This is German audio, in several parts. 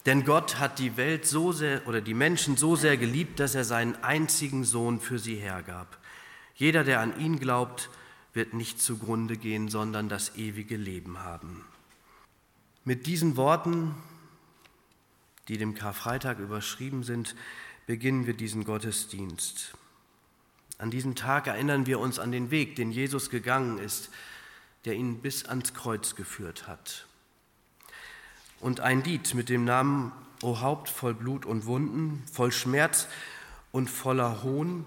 Denn Gott hat die Welt so sehr oder die Menschen so sehr geliebt, dass er seinen einzigen Sohn für sie hergab. Jeder, der an ihn glaubt, wird nicht zugrunde gehen, sondern das ewige Leben haben. Mit diesen Worten, die dem Karfreitag überschrieben sind, beginnen wir diesen Gottesdienst. An diesem Tag erinnern wir uns an den Weg, den Jesus gegangen ist, der ihn bis ans Kreuz geführt hat. Und ein Lied mit dem Namen O Haupt voll Blut und Wunden, voll Schmerz und voller Hohn,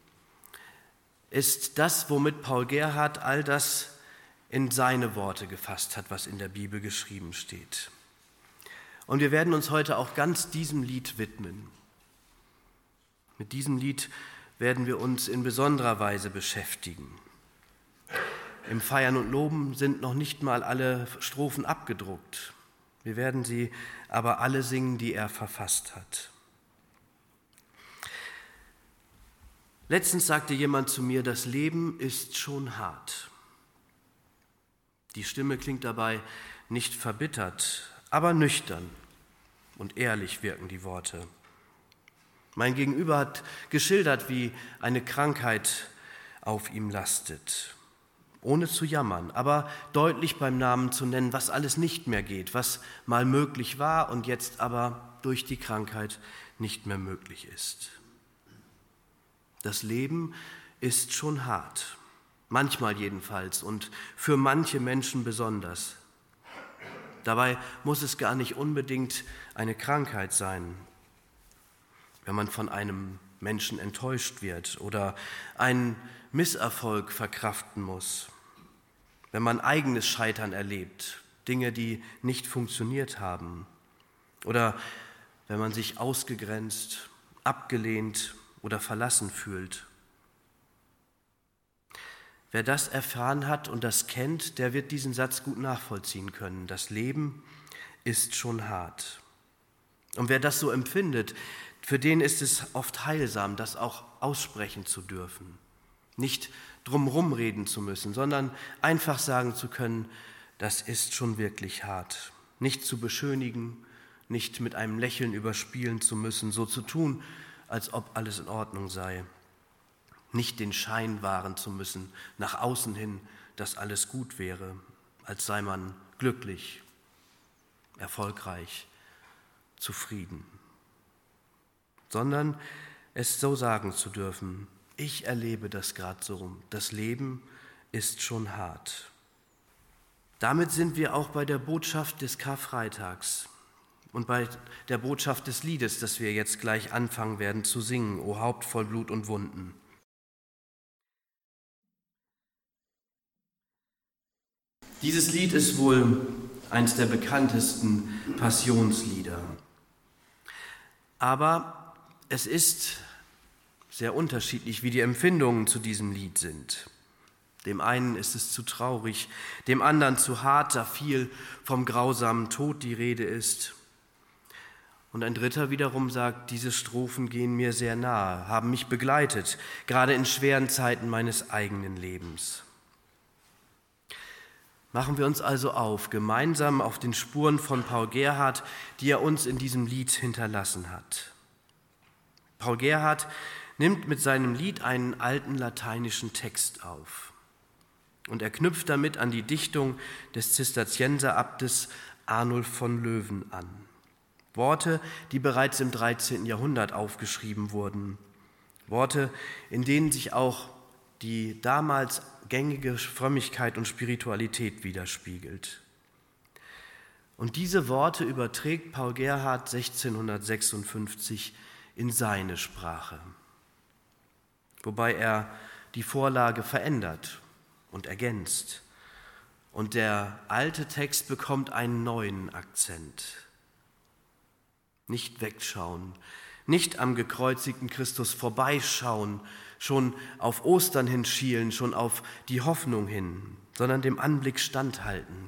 ist das, womit Paul Gerhardt all das in seine Worte gefasst hat, was in der Bibel geschrieben steht. Und wir werden uns heute auch ganz diesem Lied widmen. Mit diesem Lied werden wir uns in besonderer Weise beschäftigen. Im Feiern und Loben sind noch nicht mal alle Strophen abgedruckt. Wir werden sie aber alle singen, die er verfasst hat. Letztens sagte jemand zu mir, das Leben ist schon hart. Die Stimme klingt dabei nicht verbittert, aber nüchtern und ehrlich wirken die Worte. Mein Gegenüber hat geschildert, wie eine Krankheit auf ihm lastet, ohne zu jammern, aber deutlich beim Namen zu nennen, was alles nicht mehr geht, was mal möglich war und jetzt aber durch die Krankheit nicht mehr möglich ist. Das Leben ist schon hart, manchmal jedenfalls und für manche Menschen besonders. Dabei muss es gar nicht unbedingt eine Krankheit sein. Wenn man von einem Menschen enttäuscht wird oder einen Misserfolg verkraften muss, wenn man eigenes Scheitern erlebt, Dinge, die nicht funktioniert haben, oder wenn man sich ausgegrenzt, abgelehnt oder verlassen fühlt. Wer das erfahren hat und das kennt, der wird diesen Satz gut nachvollziehen können. Das Leben ist schon hart. Und wer das so empfindet, für den ist es oft heilsam, das auch aussprechen zu dürfen. Nicht drumherum reden zu müssen, sondern einfach sagen zu können, das ist schon wirklich hart. Nicht zu beschönigen, nicht mit einem Lächeln überspielen zu müssen, so zu tun, als ob alles in Ordnung sei. Nicht den Schein wahren zu müssen, nach außen hin, dass alles gut wäre, als sei man glücklich, erfolgreich, zufrieden. Sondern es so sagen zu dürfen, ich erlebe das gerade so, das Leben ist schon hart. Damit sind wir auch bei der Botschaft des Karfreitags und bei der Botschaft des Liedes, das wir jetzt gleich anfangen werden zu singen, O Haupt voll Blut und Wunden. Dieses Lied ist wohl eines der bekanntesten Passionslieder. Aber es ist sehr unterschiedlich, wie die Empfindungen zu diesem Lied sind. Dem einen ist es zu traurig, dem anderen zu hart, da viel vom grausamen Tod die Rede ist. Und ein dritter wiederum sagt, diese Strophen gehen mir sehr nahe, haben mich begleitet, gerade in schweren Zeiten meines eigenen Lebens. Machen wir uns also auf, gemeinsam auf den Spuren von Paul Gerhardt, die er uns in diesem Lied hinterlassen hat. Paul Gerhardt nimmt mit seinem Lied einen alten lateinischen Text auf und er knüpft damit an die Dichtung des Zisterzienserabtes Arnulf von Löwen an. Worte, die bereits im 13. Jahrhundert aufgeschrieben wurden. Worte, in denen sich auch die damals gängige Frömmigkeit und Spiritualität widerspiegelt. Und diese Worte überträgt Paul Gerhardt 1656 in seine Sprache, wobei er die Vorlage verändert und ergänzt. Und der alte Text bekommt einen neuen Akzent. Nicht wegschauen, nicht am gekreuzigten Christus vorbeischauen, schon auf Ostern hinschielen, schon auf die Hoffnung hin, sondern dem Anblick standhalten.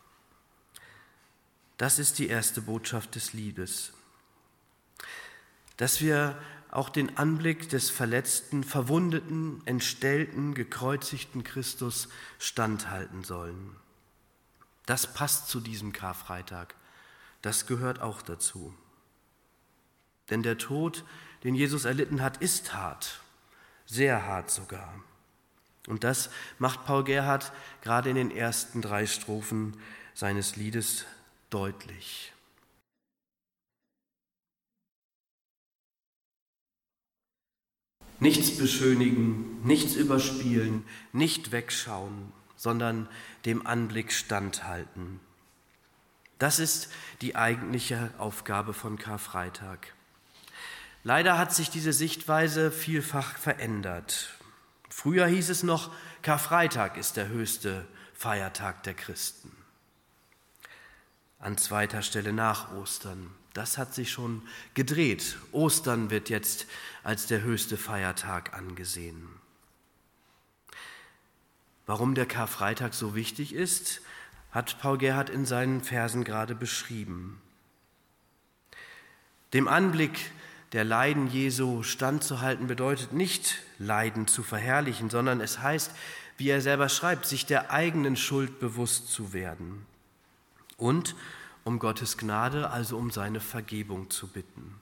Das ist die erste Botschaft des Liedes. Dass wir auch den Anblick des verletzten, verwundeten, entstellten, gekreuzigten Christus standhalten sollen. Das passt zu diesem Karfreitag, das gehört auch dazu. Denn der Tod, den Jesus erlitten hat, ist hart, sehr hart sogar. Und das macht Paul Gerhardt gerade in den ersten 3 Strophen seines Liedes deutlich. Nichts beschönigen, nichts überspielen, nicht wegschauen, sondern dem Anblick standhalten. Das ist die eigentliche Aufgabe von Karfreitag. Leider hat sich diese Sichtweise vielfach verändert. Früher hieß es noch, Karfreitag ist der höchste Feiertag der Christen. An zweiter Stelle nach Ostern. Das hat sich schon gedreht. Ostern wird jetzt als der höchste Feiertag angesehen. Warum der Karfreitag so wichtig ist, hat Paul Gerhardt in seinen Versen gerade beschrieben. Dem Anblick der Leiden Jesu standzuhalten bedeutet nicht, Leiden zu verherrlichen, sondern es heißt, wie er selber schreibt, sich der eigenen Schuld bewusst zu werden und um Gottes Gnade, also um seine Vergebung zu bitten.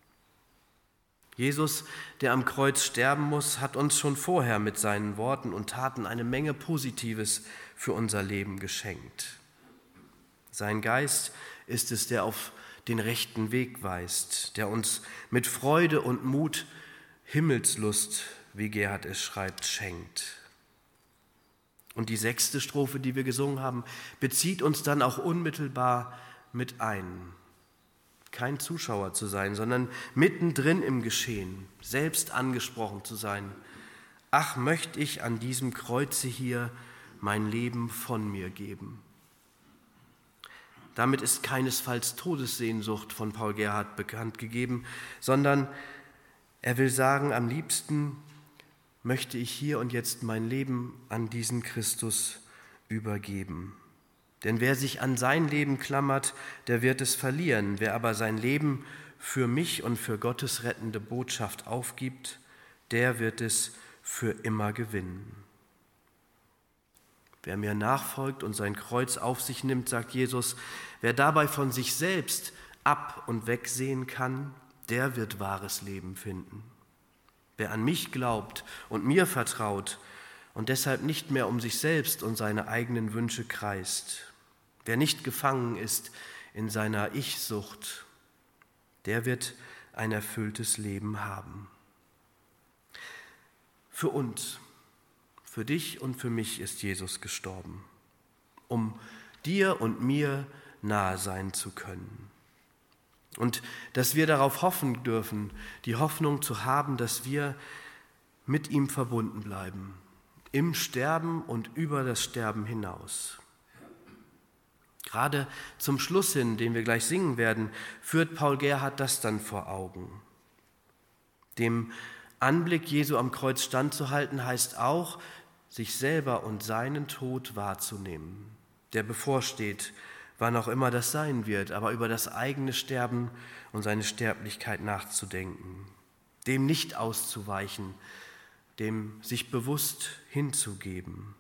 Jesus, der am Kreuz sterben muss, hat uns schon vorher mit seinen Worten und Taten eine Menge Positives für unser Leben geschenkt. Sein Geist ist es, der auf den rechten Weg weist, der uns mit Freude und Mut Himmelslust, wie Gerhard es schreibt, schenkt. Und die 6. Strophe, die wir gesungen haben, bezieht uns dann auch unmittelbar mit ein. Kein Zuschauer zu sein, sondern mittendrin im Geschehen, selbst angesprochen zu sein. Ach, möchte ich an diesem Kreuze hier mein Leben von mir geben. Damit ist keinesfalls Todessehnsucht von Paul Gerhardt bekannt gegeben, sondern er will sagen, am liebsten möchte ich hier und jetzt mein Leben an diesen Christus übergeben. Denn wer sich an sein Leben klammert, der wird es verlieren. Wer aber sein Leben für mich und für Gottes rettende Botschaft aufgibt, der wird es für immer gewinnen. Wer mir nachfolgt und sein Kreuz auf sich nimmt, sagt Jesus, wer dabei von sich selbst ab- und wegsehen kann, der wird wahres Leben finden. Wer an mich glaubt und mir vertraut und deshalb nicht mehr um sich selbst und seine eigenen Wünsche kreist, wer nicht gefangen ist in seiner Ich-Sucht, der wird ein erfülltes Leben haben. Für uns, für dich und für mich ist Jesus gestorben, um dir und mir nahe sein zu können. Und dass wir darauf hoffen dürfen, die Hoffnung zu haben, dass wir mit ihm verbunden bleiben, im Sterben und über das Sterben hinaus. Gerade zum Schluss hin, den wir gleich singen werden, führt Paul Gerhardt das dann vor Augen. Dem Anblick Jesu am Kreuz standzuhalten, heißt auch, sich selber und seinen Tod wahrzunehmen, der bevorsteht, wann auch immer das sein wird, aber über das eigene Sterben und seine Sterblichkeit nachzudenken, dem nicht auszuweichen, dem sich bewusst hinzugeben.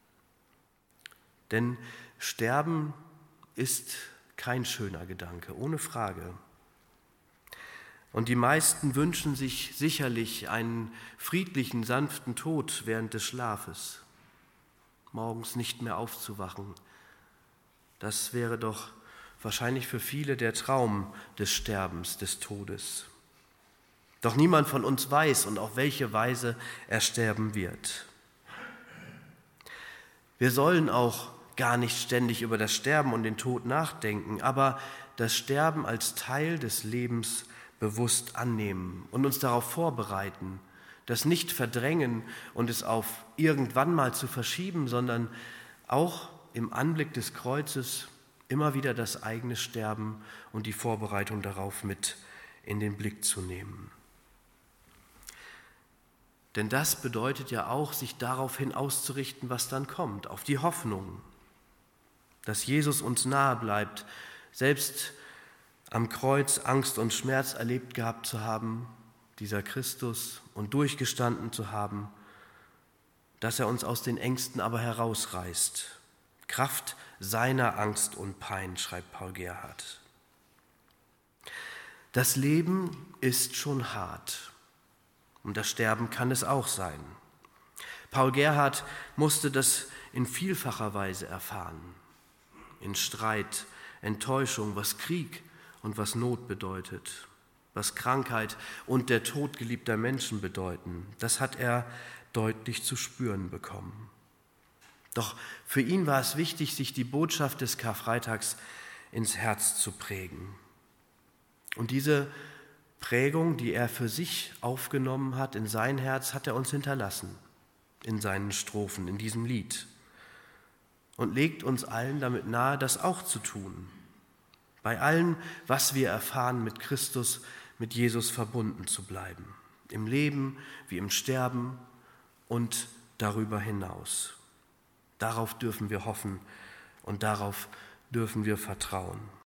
Denn Sterben ist kein schöner Gedanke, ohne Frage. Und die meisten wünschen sich sicherlich einen friedlichen, sanften Tod während des Schlafes, morgens nicht mehr aufzuwachen. Das wäre doch wahrscheinlich für viele der Traum des Sterbens, des Todes. Doch niemand von uns weiß und auf welche Weise er sterben wird. Wir sollen auch gar nicht ständig über das Sterben und den Tod nachdenken, aber das Sterben als Teil des Lebens bewusst annehmen und uns darauf vorbereiten, das nicht verdrängen und es auf irgendwann mal zu verschieben, sondern auch im Anblick des Kreuzes immer wieder das eigene Sterben und die Vorbereitung darauf mit in den Blick zu nehmen. Denn das bedeutet ja auch, sich darauf hin auszurichten, was dann kommt, auf die Hoffnung, dass Jesus uns nahe bleibt, selbst am Kreuz Angst und Schmerz erlebt gehabt zu haben, dieser Christus, und durchgestanden zu haben, dass er uns aus den Ängsten aber herausreißt. Kraft seiner Angst und Pein, schreibt Paul Gerhardt. Das Leben ist schon hart und das Sterben kann es auch sein. Paul Gerhardt musste das in vielfacher Weise erfahren. In Streit, Enttäuschung, was Krieg und was Not bedeutet, was Krankheit und der Tod geliebter Menschen bedeuten. Das hat er deutlich zu spüren bekommen. Doch für ihn war es wichtig, sich die Botschaft des Karfreitags ins Herz zu prägen. Und diese Prägung, die er für sich aufgenommen hat in sein Herz, hat er uns hinterlassen in seinen Strophen, in diesem Lied. Und legt uns allen damit nahe, das auch zu tun. Bei allem, was wir erfahren, mit Christus, mit Jesus verbunden zu bleiben. Im Leben wie im Sterben und darüber hinaus. Darauf dürfen wir hoffen und darauf dürfen wir vertrauen.